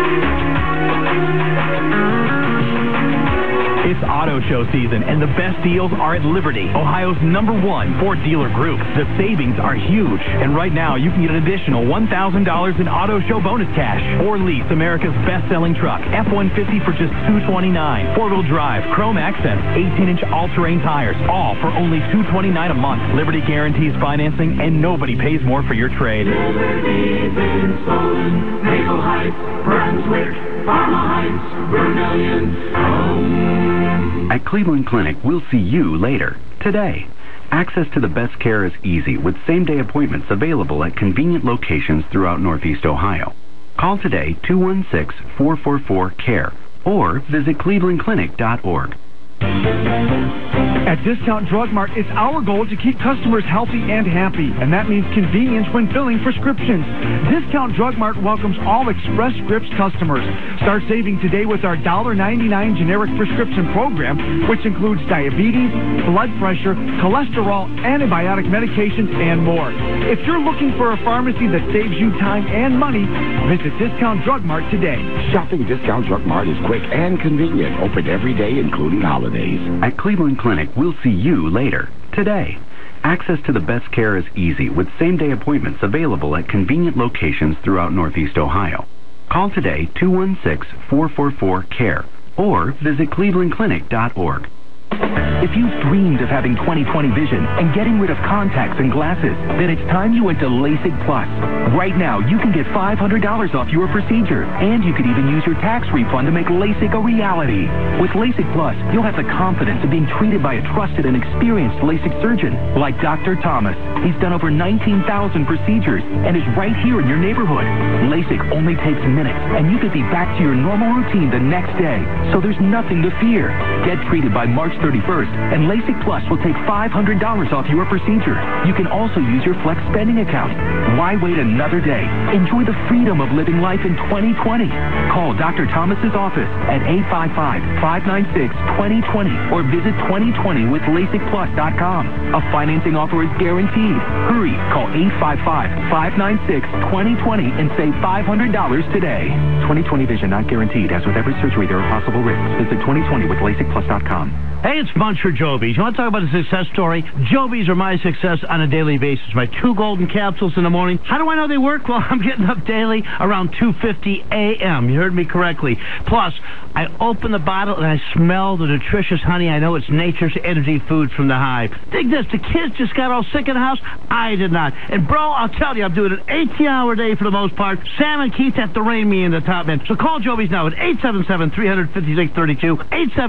It's auto show season, and the best deals are at Liberty, Ohio's #1 Ford dealer group. The savings are huge, and right now you can get an additional $1,000 in auto show bonus cash, or lease America's best-selling truck, F-150 for just $229. 4-wheel drive, chrome accents, 18-inch all-terrain tires, all for only $229 a month. Liberty guarantees financing, and nobody pays more for your trade. Liberty's in Solon, Maple Heights, Brunswick, Parma Heights, Vermillion, At Cleveland Clinic, we'll see you later, today. Access to the best care is easy with same-day appointments available at convenient locations throughout Northeast Ohio. Call today 216-444-CARE or visit clevelandclinic.org. At Discount Drug Mart, it's our goal to keep customers healthy and happy, and that means convenience when filling prescriptions. Discount Drug Mart welcomes all Express Scripts customers. Start saving today with our $1.99 generic prescription program, which includes diabetes, blood pressure, cholesterol, antibiotic medications, and more. If you're looking for a pharmacy that saves you time and money, visit Discount Drug Mart today. Shopping Discount Drug Mart is quick and convenient, open every day, including holidays. At Cleveland Clinic, we'll see you later, today. Access to the best care is easy with same-day appointments available at convenient locations throughout Northeast Ohio. Call today 216-444-CARE or visit clevelandclinic.org. If you've dreamed of having 20/20 vision and getting rid of contacts and glasses, then it's time you went to LASIK Plus. Right now, you can get $500 off your procedure, and you could even use your tax refund to make LASIK a reality. With LASIK Plus, you'll have the confidence of being treated by a trusted and experienced LASIK surgeon like Dr. Thomas. He's done over 19,000 procedures and is right here in your neighborhood. LASIK only takes minutes, and you could be back to your normal routine the next day, so there's nothing to fear. Get treated by March 31st, and LASIK Plus will take $500 off your procedure. You can also use your Flex spending account. Why wait another day? Enjoy the freedom of living life in 2020. Call Dr. Thomas's office at 855-596-2020 or visit 2020withlasicplus.com. A financing offer is guaranteed. Hurry, call 855-596-2020 and save $500 today. 20/20 vision not guaranteed. As with every surgery, there are possible risks. Visit 2020withlasicplus.com. Hey, it's Munch for Joby's. You want to talk about a success story? Joby's are my success on a daily basis. My 2 golden capsules in the morning. How do I know they work? Well, I'm getting up daily around 2:50 a.m. You heard me correctly. Plus, I open the bottle and I smell the nutritious honey. I know it's nature's energy food from the hive. Dig this. The kids just got all sick in the house. I did not. And, bro, I'll tell you, I'm doing an 18-hour day for the most part. Sam and Keith have to rein me in the top man. So call Joby's now at 877-356-32.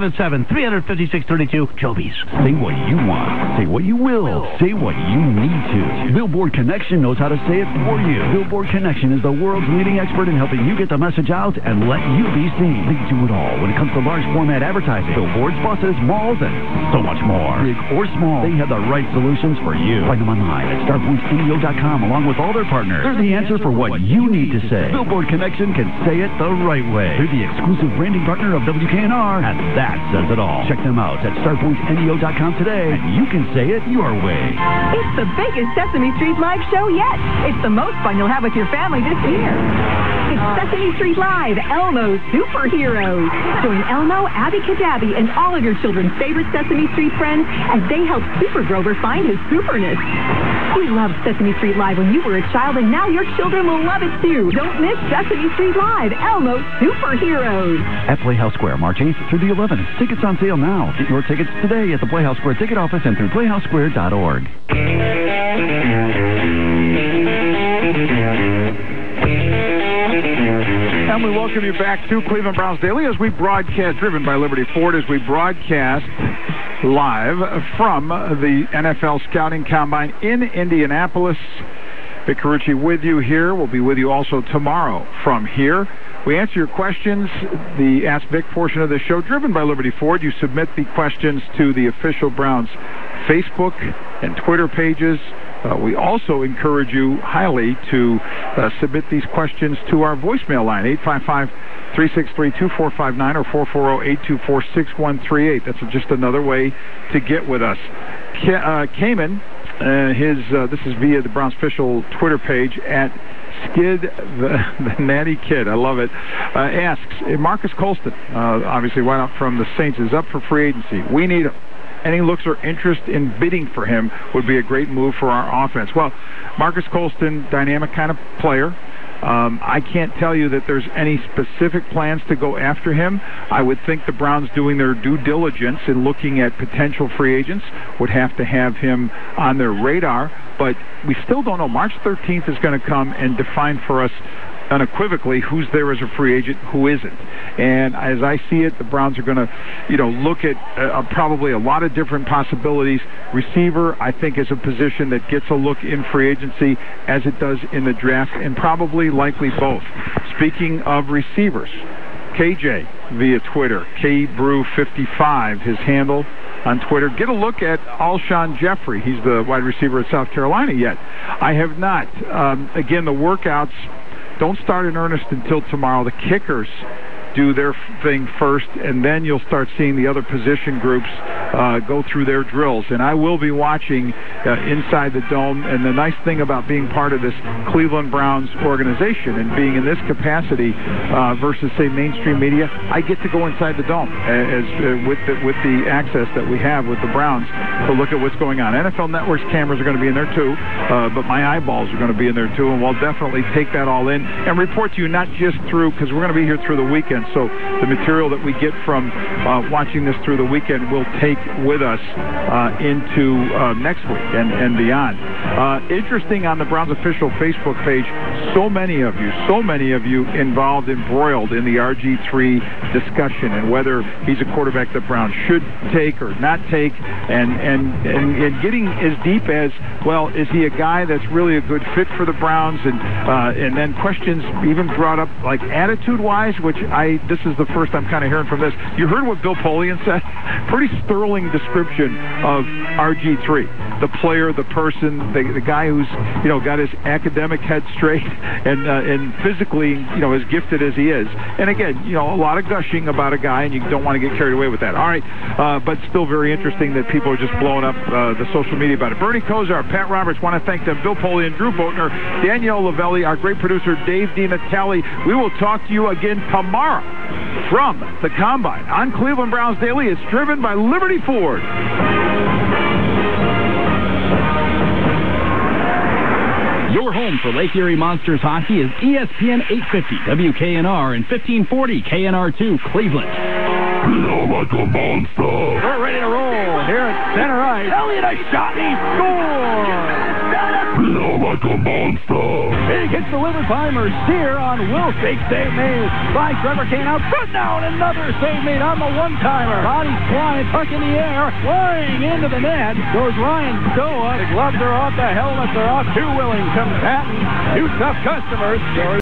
877-356-32. Joby's. Say what you want. Say what you will. Say what you need to. Billboard Connection knows how to say it for you. Billboard Connection is the world's leading expert in helping you get the message out and let you be seen. They do it all when it comes to large format advertising. Billboards, buses, malls, and so much more. Big or small, they have the right solutions for you. Find them online at starpointsneo.com along with all their partners. They're the answer for what you need to say. Billboard Connection can say it the right way. They're the exclusive branding partner of WKNR, and that says it all. Check them out at starpointsneo.com today, and you can say it your way. It's the biggest Sesame Street live show yet. It's the most fun you'll have with your family this year. It's Sesame Street Live, Elmo's Superheroes. Join Elmo, Abby Cadabby, and all of your children's favorite Sesame Street friends as they help Super Grover find his superness. You loved Sesame Street Live when you were a child, and now your children will love it too. Don't miss Sesame Street Live, Elmo's Superheroes. At Playhouse Square, March 8th through the 11th. Tickets on sale now. Get your tickets today at the Playhouse Square ticket office and through playhousesquare.org. And we welcome you back to Cleveland Browns Daily as we broadcast, driven by Liberty Ford, as we broadcast live from the NFL Scouting Combine in Indianapolis. Vic Carucci with you here. We'll be with you also tomorrow from here. We answer your questions, the Ask Vic portion of the show, driven by Liberty Ford. You submit the questions to the official Browns Facebook and Twitter pages. We also encourage you highly to submit these questions to our voicemail line, 855-363-2459 or 440-824-6138. That's just another way to get with us. Cayman, this is via the Browns official Twitter page at Skid the Natty Kid, I love it, asks, Marcus Colston, obviously right up from the Saints, is up for free agency. We need him. Any looks or interest in bidding for him would be a great move for our offense. Well, Marcus Colston, dynamic kind of player. I can't tell you that there's any specific plans to go after him. I would think the Browns, doing their due diligence in looking at potential free agents, would have to have him on their radar. But we still don't know. March 13th is going to come and define for us unequivocally who's there as a free agent, who isn't. And as I see it, the Browns are going to, look at probably a lot of different possibilities. Receiver, I think, is a position that gets a look in free agency as it does in the draft, and probably likely both. Speaking of receivers, KJ via Twitter, KBrew55, his handle on Twitter. Get a look at Alshon Jeffrey. He's the wide receiver at South Carolina yet. I have not. Again, the workouts don't start in earnest until tomorrow. The kickers do their thing first, and then you'll start seeing the other position groups go through their drills. And I will be watching inside the dome. And the nice thing about being part of this Cleveland Browns organization and being in this capacity versus, say, mainstream media, I get to go inside the dome with the access that we have with the Browns to look at what's going on. NFL Network's cameras are going to be in there too, but my eyeballs are going to be in there too, and we'll definitely take that all in and report to you, not just through, because we're going to be here through the weekend. So the material that we get from watching this through the weekend will take week with us into next week and beyond. Interesting on the Browns official Facebook page, so many of you involved, embroiled in the RG3 discussion and whether he's a quarterback the Browns should take or not take, and getting as deep as, well, is he a guy that's really a good fit for the Browns, and then questions even brought up like attitude-wise, which this is the first I'm kind of hearing from this. You heard what Bill Polian said? Pretty sterling description of RG3, the player, the person, the guy who's got his academic head straight and physically as gifted as he is. And again, a lot of gushing about a guy, and you don't want to get carried away with that. All right, but still very interesting that people are just blowing up the social media about it. Bernie Kosar, Pat Roberts, want to thank them. Bill Polian, Drew Boatner, Danielle Lavelli, our great producer Dave DiNatale. We will talk to you again tomorrow from the Combine on Cleveland Browns Daily. It's driven by Liberty Ford. Your home for Lake Erie Monsters hockey is ESPN 850, WKNR, and 1540 KNR2, Cleveland. Feel like a monster. We're ready to roll here at center ice. Elliott a shot, he scores! Feel like a monster. He gets delivered by Mercier on Will. Big save made by Trevor Kane out front now, and another save made on the one-timer. Body's flying, puck in the air, flying into the net. Goes Ryan Stoa. The gloves are off, the helmets are off. Two willing combatants, two tough customers.